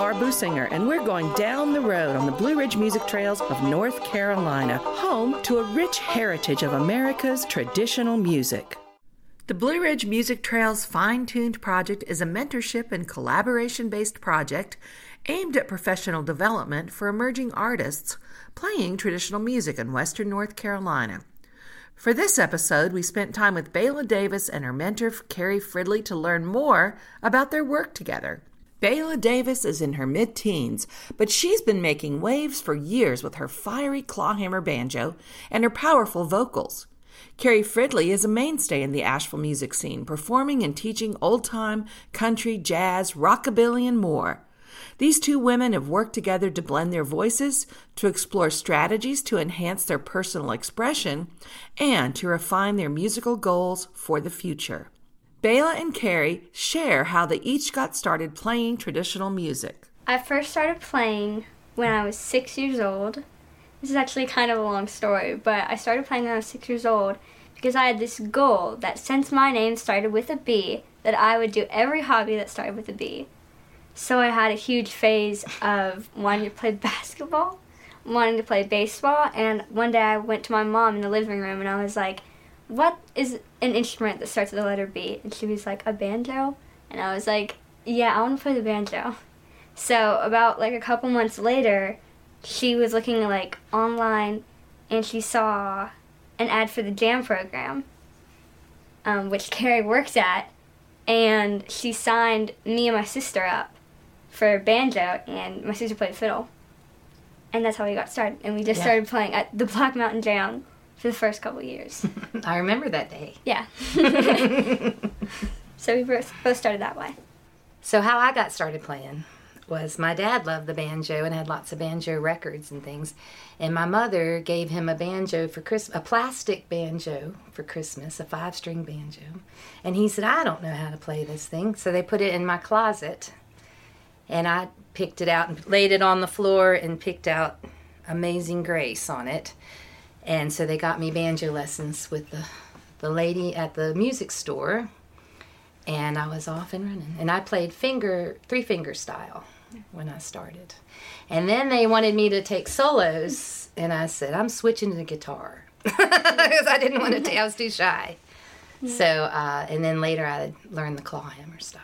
Laura Businger, and we're going down the road on the Blue Ridge Music Trails of North Carolina, home to a rich heritage of America's traditional music. The Blue Ridge Music Trails Fine-Tuned Project is a mentorship and collaboration-based project aimed at professional development for emerging artists playing traditional music in Western North Carolina. For this episode, we spent time with Bela Davis and her mentor, Carrie Fridley, to learn more about their work together. Bela Davis is in her mid-teens, but she's been making waves for years with her fiery clawhammer banjo and her powerful vocals. Carrie Fridley is a mainstay in the Asheville music scene, performing and teaching old-time, country, jazz, rockabilly, and more. These two women have worked together to blend their voices, to explore strategies to enhance their personal expression, and to refine their musical goals for the future. Bela and Carrie share how they each got started playing traditional music. I first started playing when I was 6 years old. This is actually kind of a long story, but I started playing when I was 6 years old because I had this goal that since my name started with a B, that I would do every hobby that started with a B. So I had a huge phase of wanting to play basketball, wanting to play baseball, and one day I went to my mom in the living room and I was like, what is an instrument that starts with the letter B? And she was like, a banjo? And I was like, yeah, I want to play the banjo. So about a couple months later, she was looking online and she saw an ad for the Jam program, which Carrie works at, and she signed me and my sister up for banjo, and my sister played fiddle. And that's how we got started. And we just started playing at the Black Mountain Jam for the first couple years. I remember that day. Yeah. So we both started that way. So how I got started playing was my dad loved the banjo and had lots of banjo records and things. And my mother gave him a banjo for Christmas, a plastic banjo for Christmas, a 5-string banjo. And he said, I don't know how to play this thing. So they put it in my closet. And I picked it out and laid it on the floor and picked out Amazing Grace on it. And so they got me banjo lessons with the lady at the music store. And I was off and running. And I played 3-finger style when I started. And then they wanted me to take solos. And I said, I'm switching to guitar. Because I didn't want to take, I was too shy. Yeah. So, and then later I learned the clawhammer style.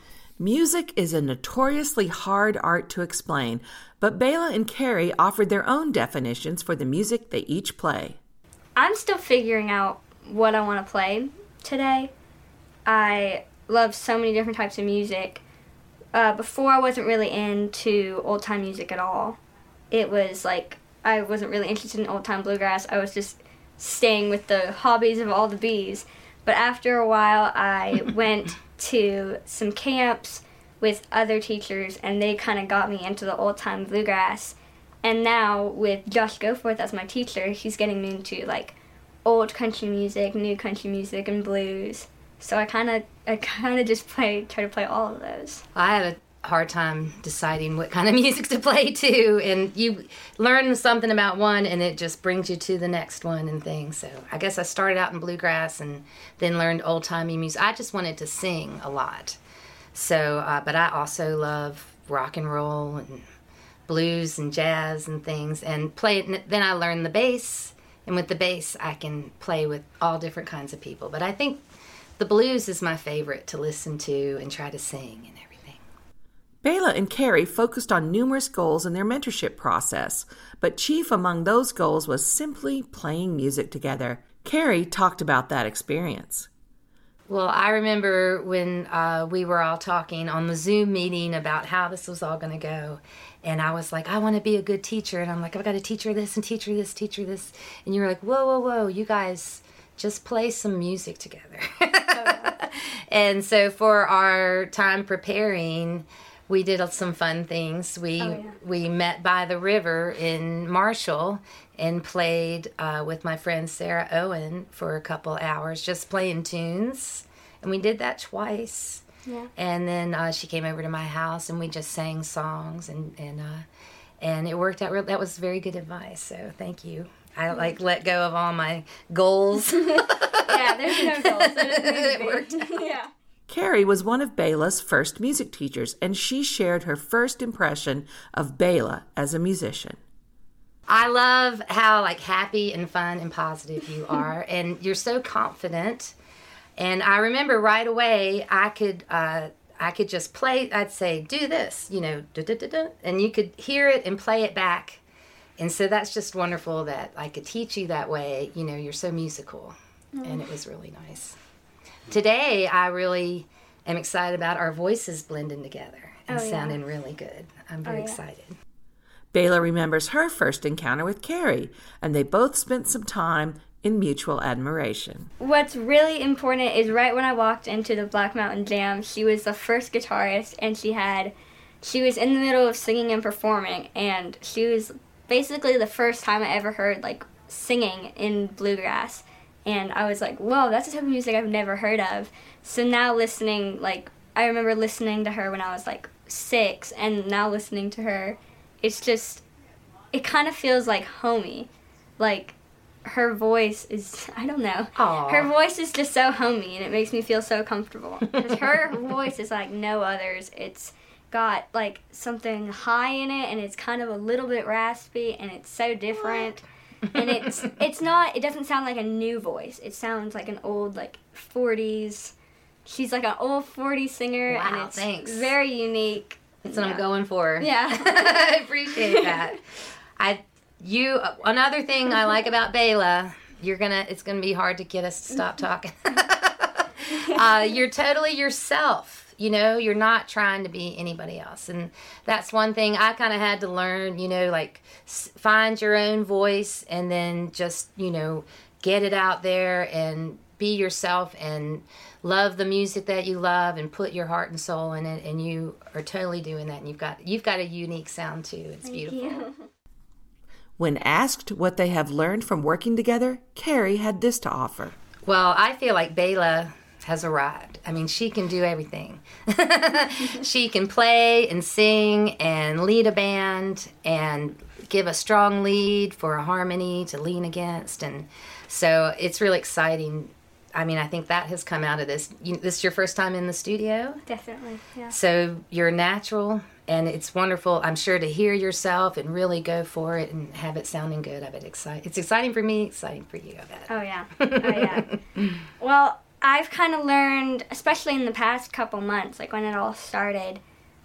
Music is a notoriously hard art to explain, but Bela and Carrie offered their own definitions for the music they each play. I'm still figuring out what I want to play today. I love so many different types of music. Before, I wasn't really into old-time music at all. It was I wasn't really interested in old-time bluegrass. I was just staying with the hobbies of all the bees. But after a while, I went to some camps with other teachers, and they kind of got me into the old-time bluegrass. And now, with Josh Goforth as my teacher, he's getting me into old country music, new country music, and blues. So I kind of just try to play all of those. I had a hard time deciding what kind of music to play too, and you learn something about one and it just brings you to the next one and things. So I guess I started out in bluegrass and then learned old-timey music. I just wanted to sing a lot. So, but I also love rock and roll and blues and jazz and things, and then I learned the bass, and with the bass I can play with all different kinds of people. But I think the blues is my favorite to listen to and try to sing and everything. Bela and Carrie focused on numerous goals in their mentorship process, but chief among those goals was simply playing music together. Carrie talked about that experience. Well, I remember when we were all talking on the Zoom meeting about how this was all going to go, and I was like, I want to be a good teacher, and I'm like, I've got to teach her this and teach her this, teach her this, and you were like, whoa, you guys just play some music together. And so for our time preparing, we did some fun things. We met by the river in Marshall and played with my friend Sarah Owen for a couple hours, just playing tunes. And we did that twice. Yeah. And then she came over to my house and we just sang songs and it worked out. That was very good advice. So thank you. I let go of all my goals. Yeah, there's no goals. It worked out. Yeah. Carrie was one of Bella's first music teachers, and she shared her first impression of Bella as a musician. I love how happy and fun and positive you are, and you're so confident. And I remember right away I could just play. I'd say, "Do this," da, da, da, da, and you could hear it and play it back. And so that's just wonderful that I could teach you that way. You're so musical, and it was really nice. Today, I really am excited about our voices blending together and sounding really good. I'm very excited. Bella remembers her first encounter with Carrie, and they both spent some time in mutual admiration. What's really important is right when I walked into the Black Mountain Jam, she was the first guitarist, and she was in the middle of singing and performing, and she was basically the first time I ever heard singing in bluegrass. And I was like, whoa, that's a type of music I've never heard of. So now listening, I remember listening to her when I was 6, and now listening to her, it kind of feels homey. Her voice is, I don't know. Aww. Her voice is just so homey, and it makes me feel so comfortable. Because her voice is like no others. It's got something high in it, and it's kind of a little bit raspy, and it's so different. And it doesn't sound like a new voice. It sounds like an old 40s. She's an old 40s singer. Wow, and it's thanks. Very unique. That's what I'm going for. Yeah. I appreciate that. Another thing I like about Bella, it's gonna be hard to get us to stop talking. You're totally yourself. You're not trying to be anybody else. And that's one thing I kind of had to learn, find your own voice and then just, get it out there and be yourself and love the music that you love and put your heart and soul in it. And you are totally doing that. And you've got a unique sound too. It's beautiful. Thank you. When asked what they have learned from working together, Carrie had this to offer. Well, I feel like Bella has arrived. I mean, she can do everything. She can play and sing and lead a band and give a strong lead for a harmony to lean against. And so it's really exciting. I mean, I think that has come out of this. This is your first time in the studio? Definitely, yeah. So you're natural, and it's wonderful, I'm sure, to hear yourself and really go for it and have it sounding good. I bet it's exciting for me, exciting for you, I bet. Oh, yeah. Oh, yeah. Well, I've kind of learned, especially in the past couple months, when it all started,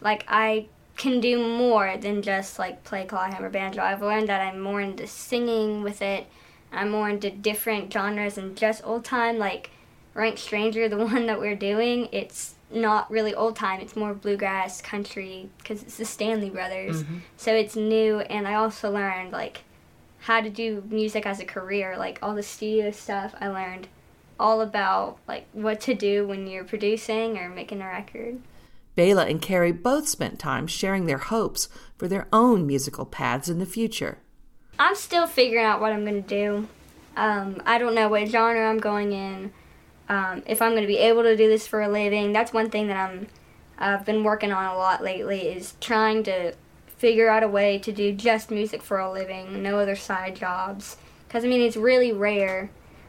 I can do more than just, play clawhammer banjo. I've learned that I'm more into singing with it. I'm more into different genres and just old time, Rank Stranger, the one that we're doing. It's not really old time. It's more bluegrass, country, because it's the Stanley Brothers. Mm-hmm. So it's new, and I also learned, how to do music as a career. All the studio stuff I learned all about, what to do when you're producing or making a record. Bella and Carrie both spent time sharing their hopes for their own musical paths in the future. I'm still figuring out what I'm going to do. I don't know what genre I'm going in, if I'm going to be able to do this for a living. That's one thing that I've been working on a lot lately, is trying to figure out a way to do just music for a living, no other side jobs. Because, it's really rare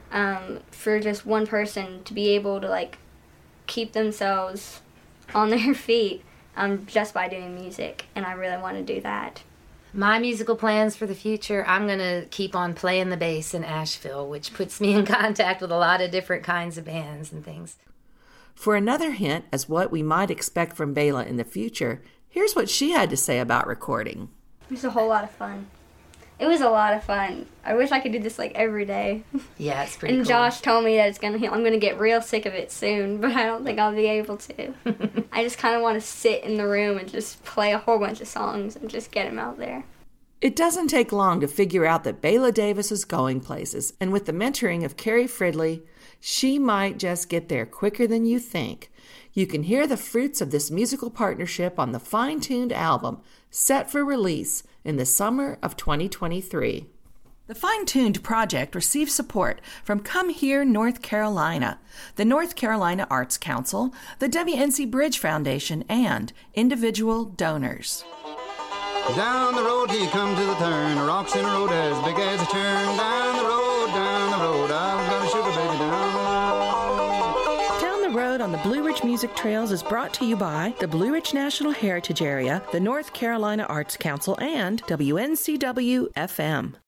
for just one person to be able to, keep themselves on their feet just by doing music, and I really want to do that. My musical plans for the future, I'm going to keep on playing the bass in Asheville, which puts me in contact with a lot of different kinds of bands and things. For another hint as what we might expect from Bella in the future, here's what she had to say about recording. It was a whole lot of fun. It was a lot of fun. I wish I could do this every day. Yeah, it's pretty cool. And Josh told me that I'm going to get real sick of it soon, but I don't think I'll be able to. I just kind of want to sit in the room and just play a whole bunch of songs and just get them out there. It doesn't take long to figure out that Bella Davis is going places, and with the mentoring of Carrie Fridley, she might just get there quicker than you think. You can hear the fruits of this musical partnership on the Fine-Tuned album, set for release in the summer of 2023. The Fine-Tuned project receives support from Come Here, North Carolina, the North Carolina Arts Council, the W.N.C. Bridge Foundation, and individual donors. Down the road he come to the turn, rocks in the road as big as a churn. Down the road, I've got a sugar baby down the road. Down the road on the Blue Ridge Ridge Music Trails is brought to you by the Blue Ridge National Heritage Area, the North Carolina Arts Council, and WNCW FM.